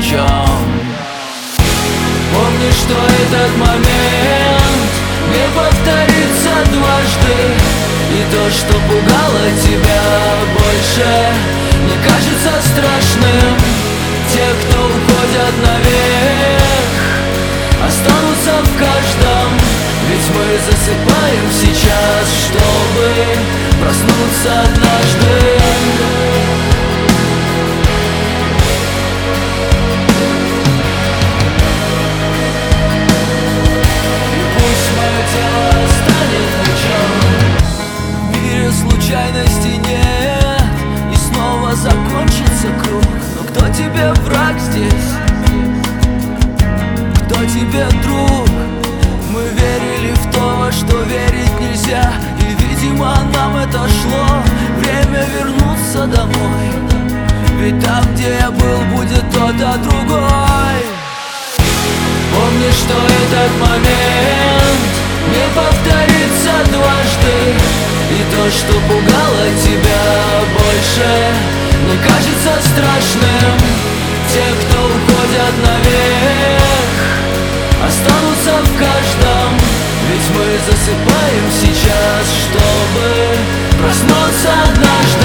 чем. Помни, что этот момент не повторится дважды, и то, что пугало тебя, больше не кажется страшным. Те, кто уходят наверх, останутся в каждом, ведь мы засыпаем сейчас, чтобы проснуться однажды. Случайности нет, и снова закончится круг. Но кто тебе враг здесь? Кто тебе друг? Мы верили в то, во что верить нельзя, и, видимо, нам это шло. Время вернуться домой, ведь там, где я был, будет кто-то другой. Помни, что этот момент не повторится дважды, и то, что пугало тебя, больше не кажется страшным. Те, кто уходят наверх, останутся в каждом, ведь мы засыпаем сейчас, чтобы проснуться однажды.